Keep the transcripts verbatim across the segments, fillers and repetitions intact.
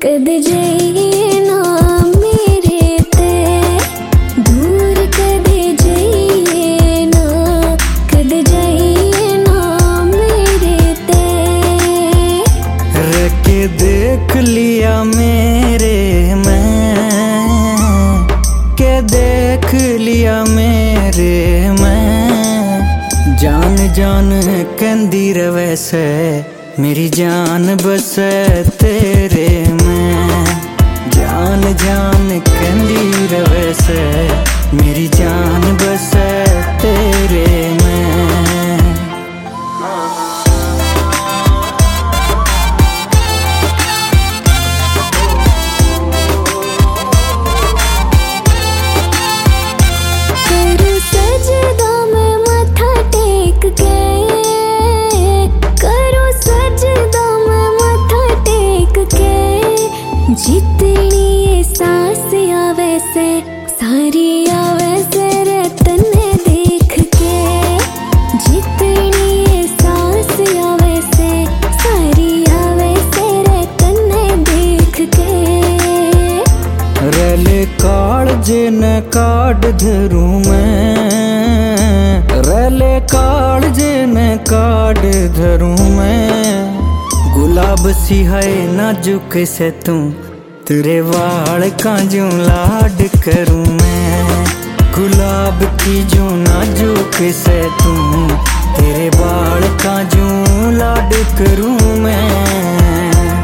कद जाइए ना मेरे ते दूर, कद जाइए ना, कद जाइए ना मेरे ते। रह के देख लिया मेरे मैं, के देख लिया मेरे मैं, जान जान कहंदी रवै से मेरी जान बसे तेरे में। जान जान कहंदी रवै से मेरी जान बसे तेरे में। जितनी सांस आवे से सारी आवे से रे तन्ने देख के, जितनी सांस आवे से सारी आवे से रे तन्ने देख के। रैले काल जे न काट धरूं मैं, रैले काल जे न काट धरूं मैं, गुलाब सी है नाजुक से तू, तेरे वाल का जो लाड करूं मैं। गुलाब की जो नाजुक से तू, तेरे वाल का जो लाड करूं मैं।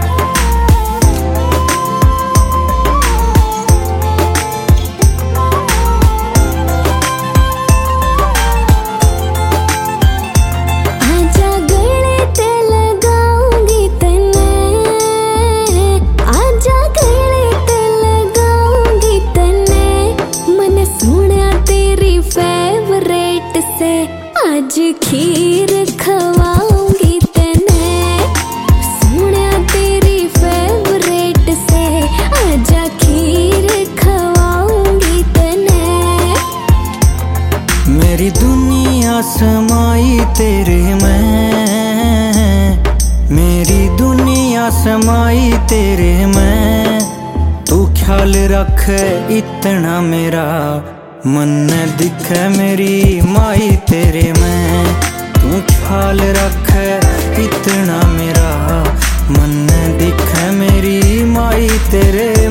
आज खीर खवाऊंगी तने, सुना तेरी फेवरेट से, आजा खीर खवाऊंगी तने। मेरी दुनिया समाई तेरे में, मेरी दुनिया समाई तेरे में, तू ख्याल रख इतना मेरा, मन दिखे मेरी माई तेरे में। तू ख्याल रख इतना मेरा, मन दिखे मेरी माई तेरे